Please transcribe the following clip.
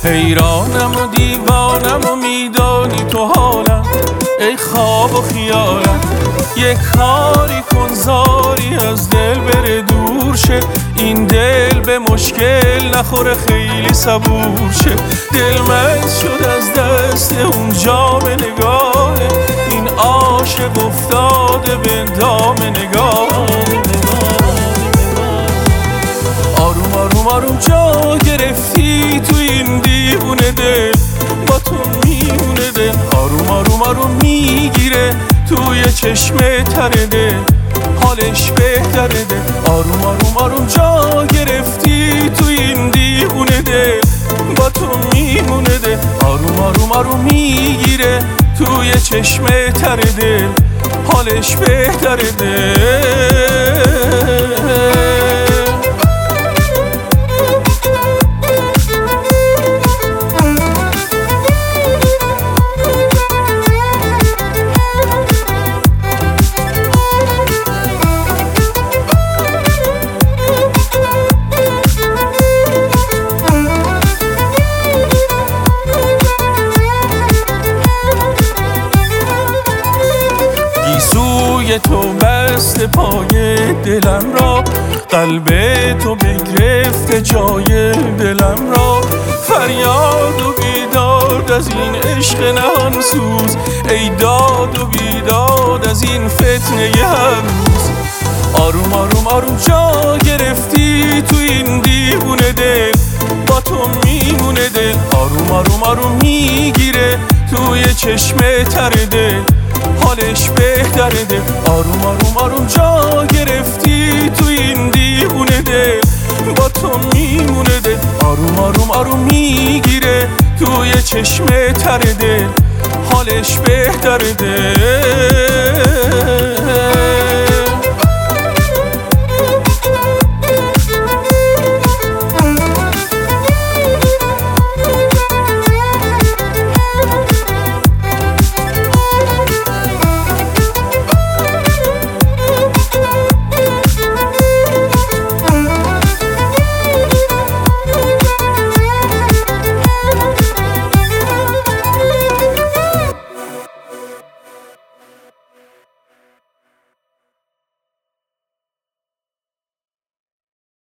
حیرانم و دیوانم و میدانی تو حالم، ای خواب و خیالم. یک کاری کن زاری از دل بره دور شه، این دل به مشکل نخوره خیلی صبور شه. دل مست شد از دست اون جام نگاه، این عاشق افتاده به دام نگاه. آروم آروم آروم جا گرفتی تو این دیوونه دل، با تو میمونه دل. آروم آروم آروم میگیره توی چشمه تر دل، حالش بهتره دل. آروم آروم آروم جا گرفتی تو این دیوونه دل، با تو میمونه دل. آروم آروم آروم میگیره توی چشمه تر دل، حالش بهتره دل. تو بست پای دلم را، قلب تو بگرفته جای دلم را. فریاد و بیداد از این عشق نهان سوز، ای داد و بیداد از این فتنه هر روز. آروم آروم آروم جا گرفتی تو این دیوونه دل، با تو میمونه دل. آروم آروم آروم میگیره توی چشمه تر دل، حالش بهتره دل. آروم آروم آروم جا گرفتی تو این دیوونه دل، با تو میمونه دل. آروم آروم آروم میگیره توی چشمه تر دل، حالش بهتره دل.